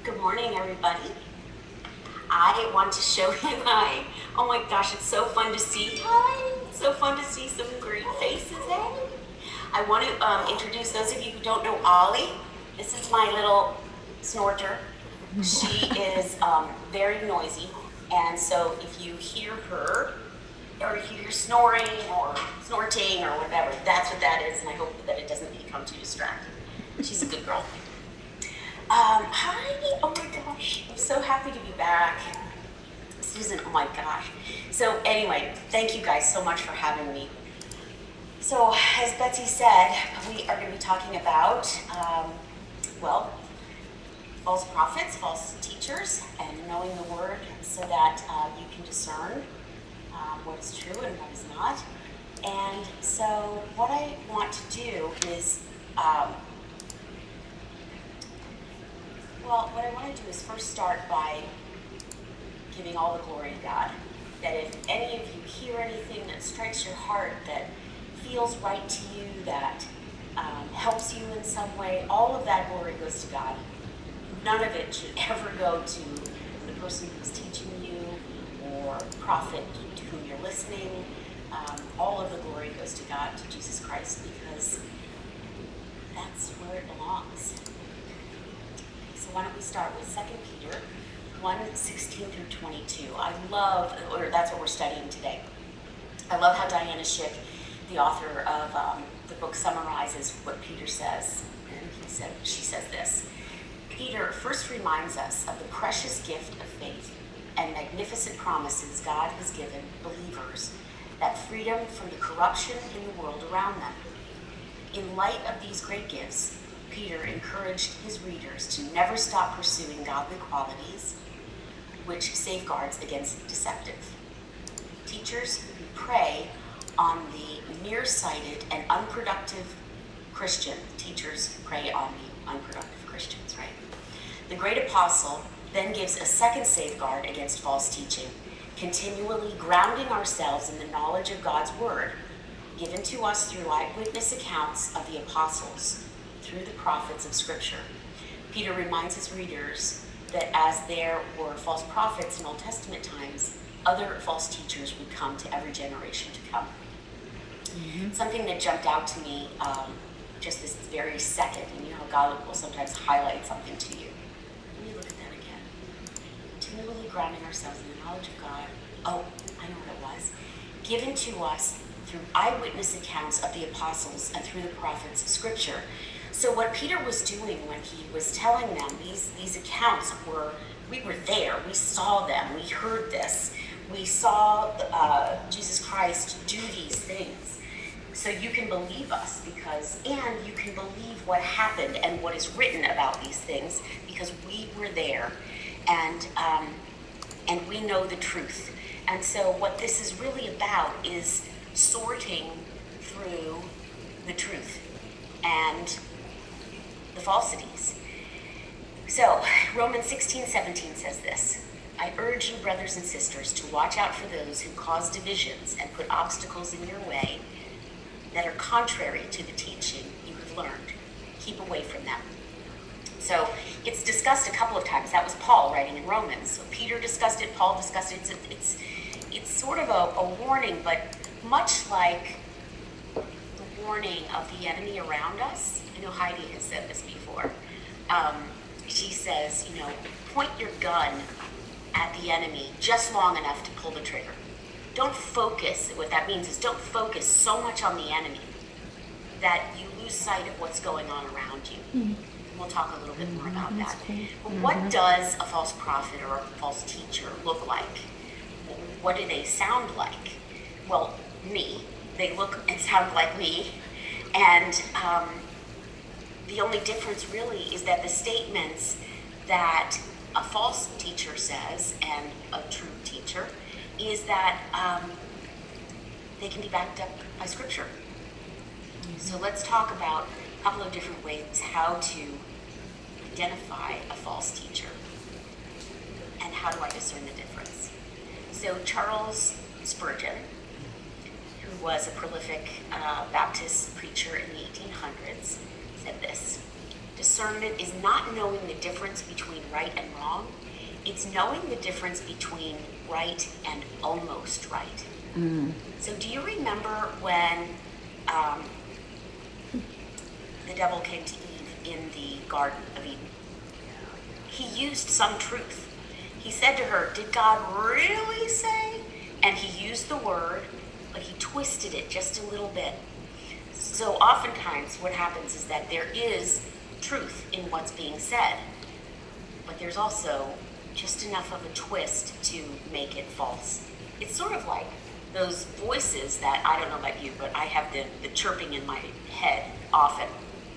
Good morning, everybody. I want to show you oh my gosh, it's so fun to see. Hi, it's so fun to see some great faces. Hey. I want to introduce those of you who don't know Ollie. This is my little snorter. She is very noisy, and so if you hear her, or if you hear snoring or snorting or whatever, that's what that is, and I hope that it doesn't become too distracting. She's a good girl. Hi, oh my gosh, I'm so happy to be back. Susan, oh my gosh. So anyway, thank you guys so much for having me. So as Betsy said, we are going to be talking about, well, false prophets, false teachers, and knowing the word so that you can discern what is true and what is not. And so what I want to do is, well, what I want to do is first start by giving all the glory to God. That if any of you hear anything that strikes your heart, that feels right to you, that helps you in some way, all of that glory goes to God. None of it should ever go to the person who's teaching you or prophet to whom you're listening. All of the glory goes to God, to Jesus Christ, because that's where it belongs. So why don't we start with 2 Peter 1:16 through 22. I love, or that's what we're studying today. I love how Diana Schick, the author of the book, summarizes what Peter says. And she says this: Peter first reminds us of the precious gift of faith and magnificent promises God has given believers, that freedom from the corruption in the world around them. In light of these great gifts, Peter encouraged his readers to never stop pursuing godly qualities, which safeguards against deceptive teachers who prey on the nearsighted and unproductive Christian. Teachers prey on the unproductive Christians, right? The great apostle then gives a second safeguard against false teaching, continually grounding ourselves in the knowledge of God's word, given to us through eyewitness accounts of the apostles, through the prophets of Scripture. Peter reminds his readers that as there were false prophets in Old Testament times, other false teachers would come to every generation to come. Mm-hmm. Something that jumped out to me just this very second, and you know how God will sometimes highlight something to you. Let me look at that again. Continually grounding ourselves in the knowledge of God. Oh, I know what it was. Given to us through eyewitness accounts of the apostles and through the prophets of Scripture. So what Peter was doing when he was telling them these accounts were, we were there, we saw them, we heard this, we saw Jesus Christ do these things. So you can believe us and you can believe what happened and what is written about these things because we were there and we know the truth. And so what this is really about is sorting through the truth and the falsities. So Romans 16:17 says this: I urge you, brothers and sisters, to watch out for those who cause divisions and put obstacles in your way that are contrary to the teaching you have learned. Keep away from them. So it's discussed a couple of times. That was Paul writing in Romans. So Peter discussed it, Paul discussed it. It's sort of a warning, but much like the warning of the enemy around us. I know Heidi has said this before. She says, point your gun at the enemy just long enough to pull the trigger. Don't focus. What that means is don't focus so much on the enemy that you lose sight of what's going on around you. Mm-hmm. We'll talk a little bit more about that. Cool. But what does a false prophet or a false teacher look like? What do they sound like? Well, me. They look and sound like me. And the only difference really is that the statements that a false teacher says and a true teacher is that they can be backed up by Scripture. Mm-hmm. So let's talk about a couple of different ways how to identify a false teacher and how do I discern the difference. So Charles Spurgeon, who was a prolific Baptist preacher in the 1800s, said this: discernment is not knowing the difference between right and wrong. It's knowing the difference between right and almost right. So do you remember when the devil came to Eve in the Garden of Eden? He used some truth. He said to her, did God really say? And he used the word, but he twisted it just a little bit. So oftentimes what happens is that there is truth in what's being said, but there's also just enough of a twist to make it false. It's sort of like those voices that, I don't know about you, but I have the chirping in my head often.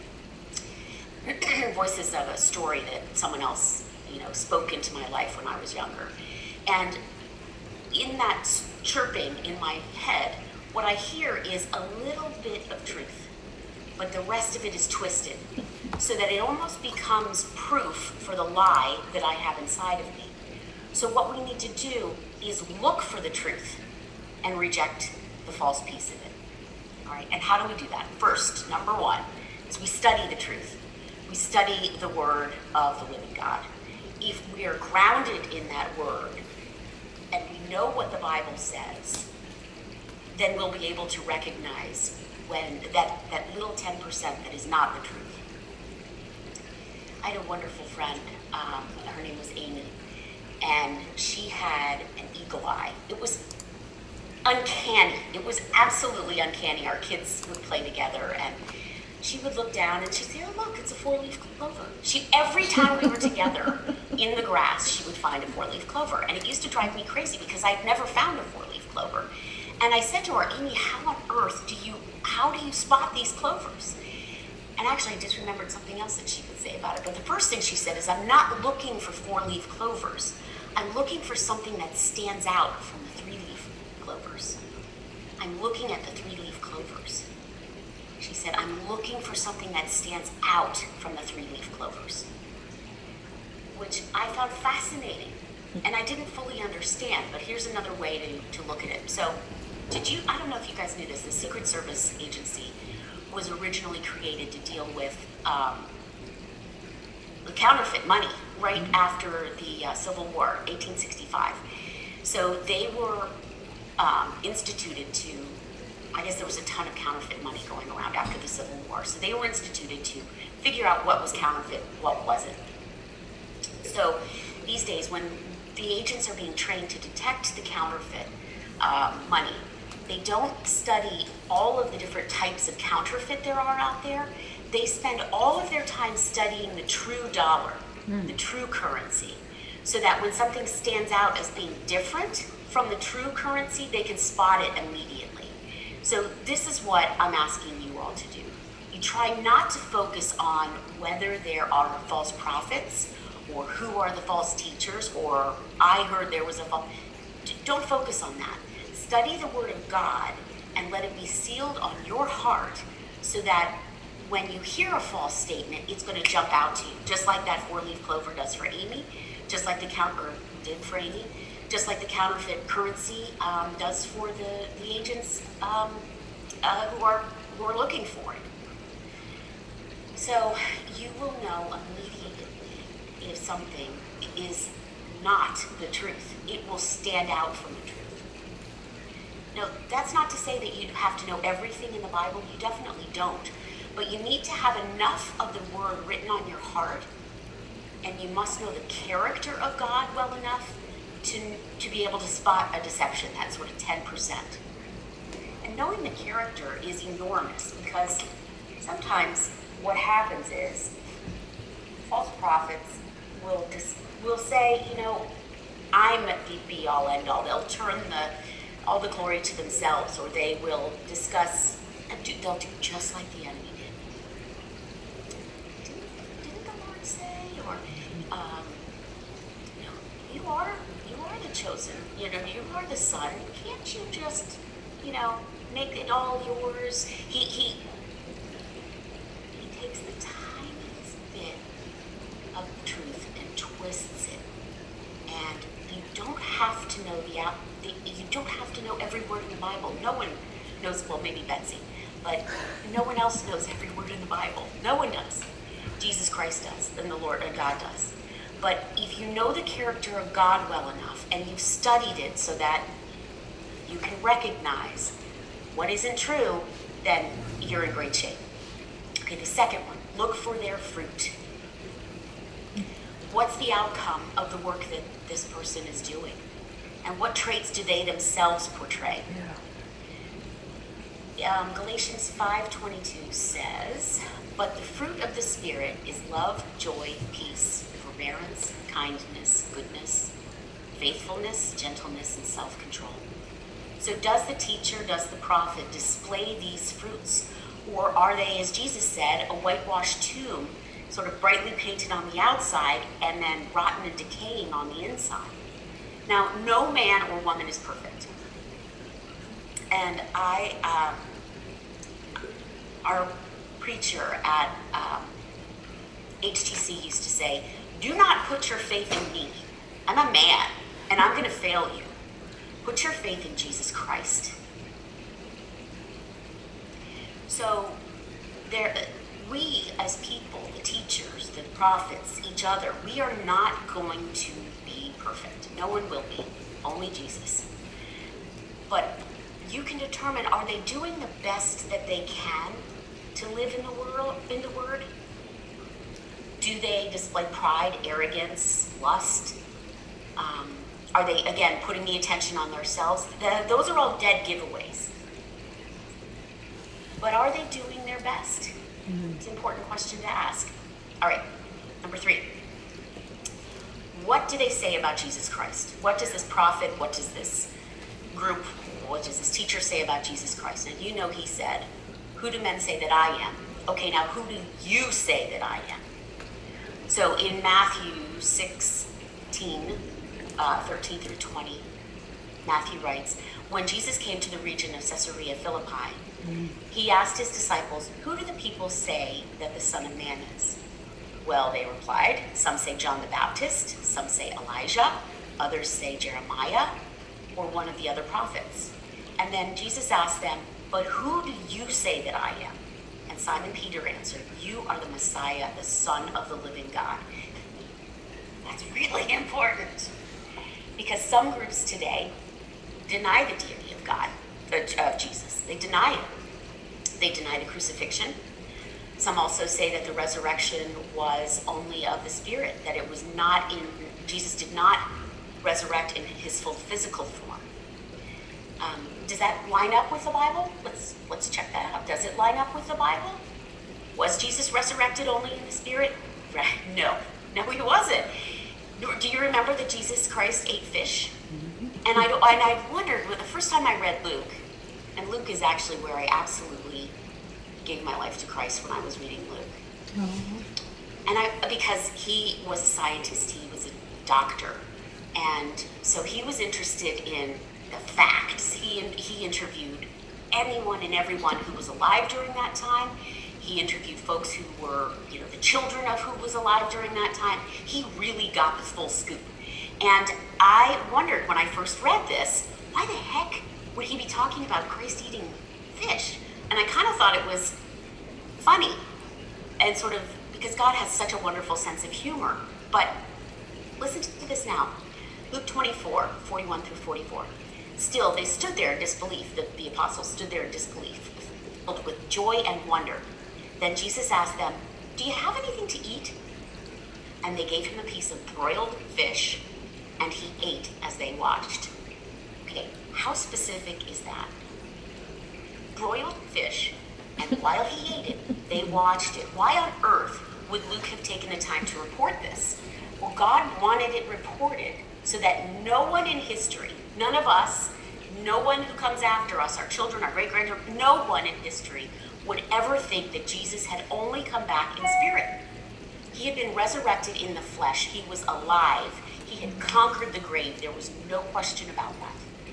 Voices of a story that someone else, spoke into my life when I was younger. And in that chirping in my head, what I hear is a little bit of truth, but the rest of it is twisted, so that it almost becomes proof for the lie that I have inside of me. So what we need to do is look for the truth and reject the false piece of it. All right, and how do we do that? First, number one, is we study the truth. We study the word of the living God. If we are grounded in that word and we know what the Bible says, then we'll be able to recognize when that little 10% that is not the truth. I had a wonderful friend, her name was Amy, and she had an eagle eye. It was uncanny. It was absolutely uncanny. Our kids would play together, and she would look down and she'd say, oh, look, it's a 4-leaf clover. Every time we were together in the grass, she would find a 4-leaf clover. And it used to drive me crazy because I'd never found a 4-leaf clover. And I said to her, Amy, how on earth how do you spot these clovers? And actually, I just remembered something else that she could say about it. But the first thing she said is, I'm not looking for 4-leaf clovers. I'm looking for something that stands out from the 3-leaf clovers. I'm looking at the 3-leaf clovers. She said, I'm looking for something that stands out from the 3-leaf clovers, which I found fascinating. And I didn't fully understand, but here's another way to look at it. So, I don't know if you guys knew this, the Secret Service agency was originally created to deal with the counterfeit money right after the Civil War, 1865. So they were instituted to, I guess there was a ton of counterfeit money going around after the Civil War. So they were instituted to figure out what was counterfeit, what wasn't. So these days, when the agents are being trained to detect the counterfeit money, they don't study all of the different types of counterfeit there are out there. They spend all of their time studying the true dollar, the true currency, so that when something stands out as being different from the true currency, they can spot it immediately. So this is what I'm asking you all to do. You try not to focus on whether there are false prophets or who are the false teachers, or I heard there was a false. Don't focus on that. Study the Word of God and let it be sealed on your heart so that when you hear a false statement, it's going to jump out to you, just like that 4-leaf clover does for Amy, just like the did for Amy, just like the counterfeit currency does for the agents who are looking for it. So you will know immediately if something is not the truth. It will stand out from the truth. Now, that's not to say that you have to know everything in the Bible. You definitely don't. But you need to have enough of the Word written on your heart, and you must know the character of God well enough to be able to spot a deception, that sort of 10%. And knowing the character is enormous, because sometimes what happens is false prophets will say, I'm the be-all, end-all. They'll turn all the glory to themselves, or they will discuss, and they'll do just like the enemy did. Didn't the Lord say, or you are the chosen, you are the son. Can't you just, make it all yours? He takes the tiniest bit of truth and twists it, and you don't have to know you don't have to know every word in the Bible. No one knows, well, maybe Betsy, but no one else knows every word in the Bible. No one does. Jesus Christ does, and the Lord and God does. But if you know the character of God well enough and you've studied it so that you can recognize what isn't true, then you're in great shape. Okay, the second one, look for their fruit. What's the outcome of the work that this person is doing? And what traits do they themselves portray? Galatians 5:22 says, "But the fruit of the Spirit is love, joy, peace, forbearance, kindness, goodness, faithfulness, gentleness, and self-control." So does the teacher, does the prophet display these fruits? Or are they, as Jesus said, a whitewashed tomb, sort of brightly painted on the outside and then rotten and decaying on the inside? Now, no man or woman is perfect. And our preacher at HTC used to say, "Do not put your faith in me. I'm a man, and I'm going to fail you. Put your faith in Jesus Christ." So we as people, the teachers, the prophets, each other, we are not going to be perfect. No one will be, only Jesus. But you can determine, are they doing the best that they can to live in the word? Do they display pride, arrogance, lust? Are they, again, putting the attention on themselves? Those are all dead giveaways. But are they doing their best? It's an important question to ask. All right, number 3. What do they say about Jesus Christ? What does this prophet, what does this group, what does this teacher say about Jesus Christ? And you know he said, "Who do men say that I am?" Okay, now who do you say that I am? So in Matthew 16, 13 through 20, Matthew writes, "When Jesus came to the region of Caesarea Philippi, he asked his disciples, 'Who do the people say that the Son of Man is?' Well, they replied, 'Some say John the Baptist, some say Elijah, others say Jeremiah, or one of the other prophets.' And then Jesus asked them, 'But who do you say that I am?' And Simon Peter answered, 'You are the Messiah, the Son of the living God.'" That's really important, because some groups today deny the deity of God, of Jesus. They deny it. They deny the crucifixion. Some also say that the resurrection was only of the Spirit, that it was not Jesus did not resurrect in his full physical form. Does that line up with the Bible? Let's check that out. Does it line up with the Bible? Was Jesus resurrected only in the Spirit? No, he wasn't. Do you remember that Jesus Christ ate fish? And I wondered, the first time I read Luke, and Luke is actually where I absolutely gave my life to Christ when I was reading Luke. And because he was a scientist, he was a doctor, and so he was interested in the facts. He interviewed anyone and everyone who was alive during that time. He interviewed folks who were, the children of who was alive during that time. He really got the full scoop. And I wondered when I first read this, why the heck would he be talking about Christ eating fish? And I kind of thought it was funny, and sort of, because God has such a wonderful sense of humor. But listen to this now. Luke 24, 41 through 44. "Still, they stood there in disbelief." The apostles stood there in disbelief, filled with joy and wonder. Then Jesus asked them, "Do you have anything to eat?" And they gave him a piece of broiled fish, and he ate as they watched. Okay, how specific is that? Broiled fish, and while he ate it, they watched it. Why on earth would Luke have taken the time to report this? Well, God wanted it reported so that no one in history, none of us, no one who comes after us, our children, our great-grandchildren, no one in history would ever think that Jesus had only come back in spirit. He had been resurrected in the flesh. He was alive. He had conquered the grave. There was no question about that.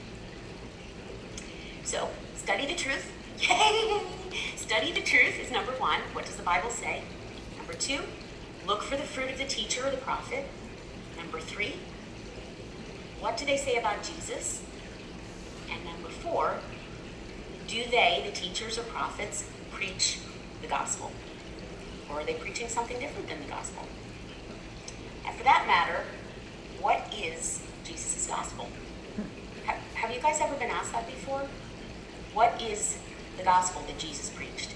So, study the truth. Yay! Study the truth is number 1. What does the Bible say? Number 2, look for the fruit of the teacher or the prophet. Number 3, what do they say about Jesus? And number 4, do they, the teachers or prophets, preach the gospel? Or Or are they preaching something different than the gospel? And for that matter, what is Jesus' gospel? Have you guys ever been asked that before? What is the gospel that Jesus preached?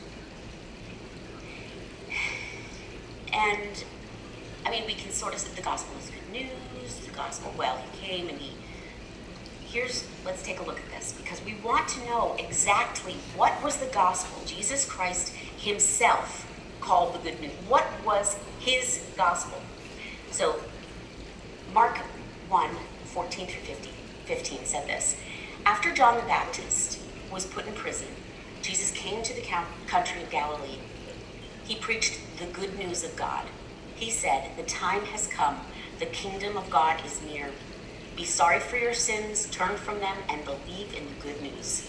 And, I mean, we can sort of say the gospel is good news, the gospel, well, he came and let's take a look at this, because we want to know exactly what was the gospel Jesus Christ himself called the good news. What was his gospel? So, Mark 1, 14 through 15 said this. After John the Baptist was put in prison, Jesus came to the country of Galilee. He preached the good news of God. He said, "The time has come. The kingdom of God is near. Be sorry for your sins, turn from them, and believe in the good news."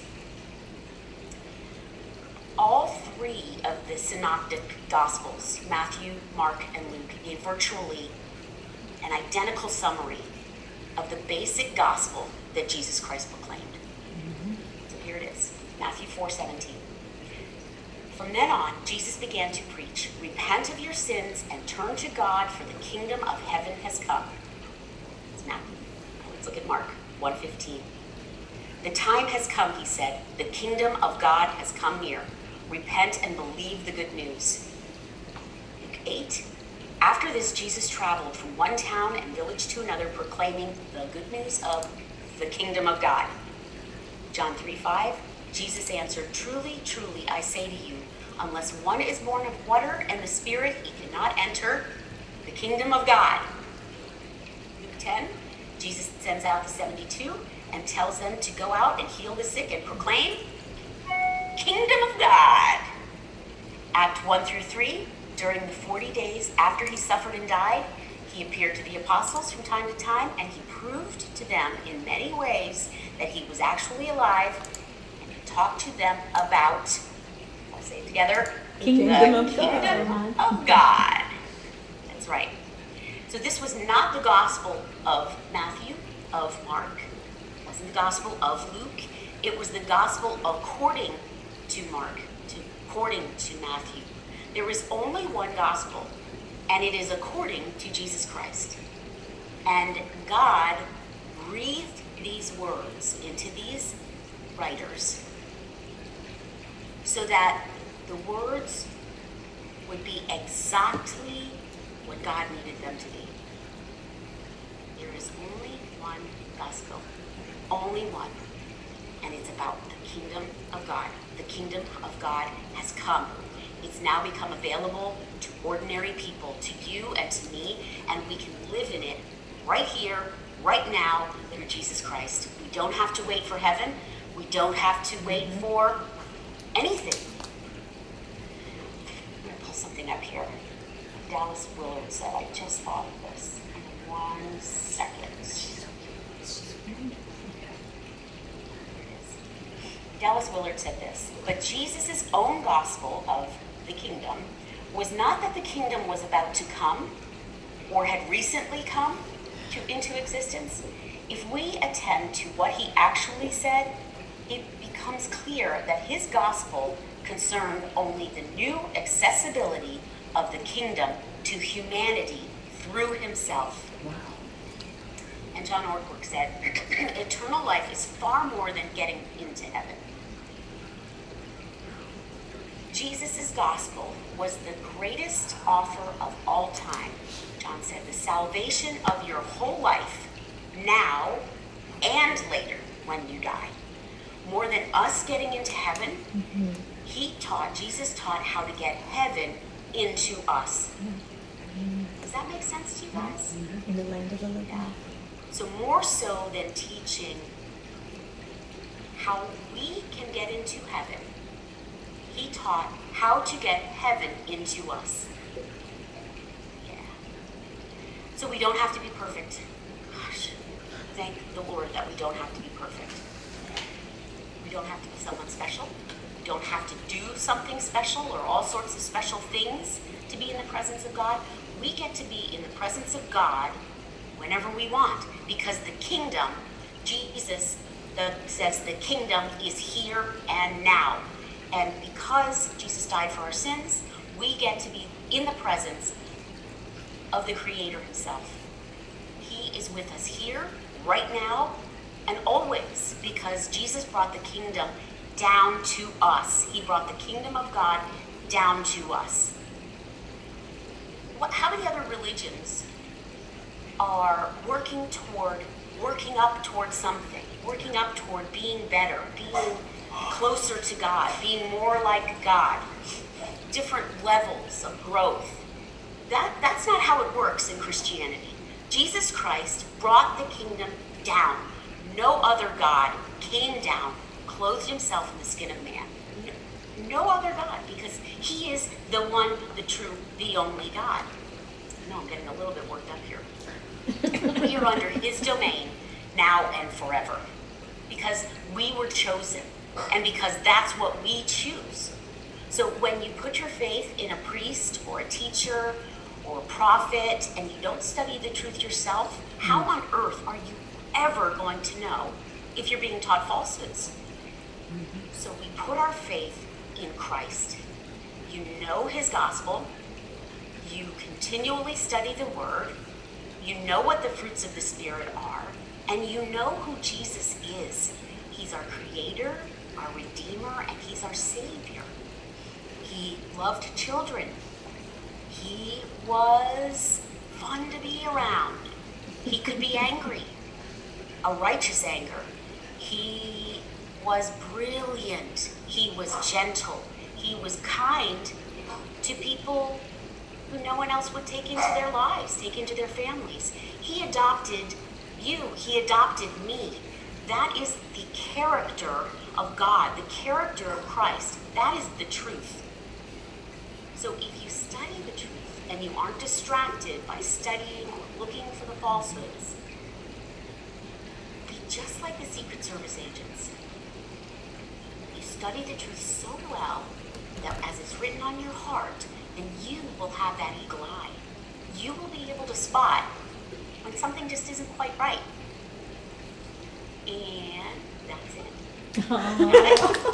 All three of the synoptic gospels, Matthew, Mark, and Luke, gave virtually an identical summary of the basic gospel that Jesus Christ proclaimed. So here it is, Matthew 4:17. From then on, Jesus began to preach, "Repent of your sins and turn to God, for the kingdom of heaven has come." It's Matthew. Let's look at Mark 1:15. "The time has come," he said. "The kingdom of God has come near. Repent and believe the good news." Luke 8. After this, Jesus traveled from one town and village to another, proclaiming the good news of the kingdom of God. John 3:5. Jesus answered, "Truly, truly, I say to you, unless one is born of water and the Spirit, he cannot enter the kingdom of God." Luke 10. Jesus sends out the 72 and tells them to go out and heal the sick and proclaim kingdom of God. Act 1 through 3. During the 40 days after he suffered and died, he appeared to the apostles from time to time, and he proved to them in many ways that he was actually alive, and he talked to them about, let's say it together, Kingdom of God. That's right. So this was not the gospel of Matthew, of Mark. It wasn't the gospel of Luke. It was the gospel according to Mark, according to Matthew. There is only one gospel, and it is according to Jesus Christ. And God breathed these words into these writers so that the words would be exactly what God needed them to be. There is only one gospel, only one, and it's about the kingdom of God. The kingdom of God has come. It's now become available to ordinary people, to you and to me, and we can live in it right here, right now, through Jesus Christ. We don't have to wait for heaven. We don't have to wait for anything. I'm going to pull something up here. Dallas Willard said, I just thought of this. In 1 second. Dallas Willard said this, but Jesus' own gospel of the kingdom was not that the kingdom was about to come or had recently come into existence. If we attend to what he actually said, it becomes clear that his gospel concerned only the new accessibility of the kingdom to humanity through himself. Wow. And John Ortberg said, eternal life is far more than getting into heaven. Jesus' gospel was the greatest offer of all time. John said, the salvation of your whole life, now and later when you die. More than us getting into heaven, Jesus taught how to get heaven into us. Does that make sense to you guys? In the land of the living. Yeah. So more so than teaching how we can get into heaven, he taught how to get heaven into us. Yeah. So we don't have to be perfect. Gosh, thank the Lord that we don't have to be perfect. We don't have to be someone special. We don't have to do something special or all sorts of special things to be in the presence of God. We get to be in the presence of God whenever we want, because the kingdom, Jesus says the kingdom is here and now. And because Jesus died for our sins, we get to be in the presence of the Creator himself. He is with us here, right now, and always, because Jesus brought the kingdom down to us. He brought the kingdom of God down to us. How many other religions are working up toward something, working up toward being better, being closer to God, being more like God, different levels of growth? That's not how it works in Christianity. Jesus Christ brought the kingdom down. No other God came down, clothed himself in the skin of man. No other God, because he is the one, the true, the only God. I know I'm getting a little bit worked up here. We are under his domain now and forever, because we were chosen, and because that's what we choose. So when you put your faith in a priest or a teacher or a prophet and you don't study the truth yourself, how on earth are you ever going to know if you're being taught falsehoods? So we put our faith in Christ. You know his gospel. You continually study the word. You know what the fruits of the Spirit are. And you know who Jesus is. He's our creator, our redeemer, and he's our savior. He loved children. He was fun to be around. He could be angry, a righteous anger. He was brilliant. He was gentle. He was kind to people who no one else would take into their lives, take into their families. He adopted you. He adopted me. That is the character of God, the character of Christ. That is the truth. So if you study the truth and you aren't distracted by studying or looking for the falsehoods, be just like the Secret Service agents. You study the truth so well that as it's written on your heart, then you will have that eagle eye. You will be able to spot when something just isn't quite right. And that's it.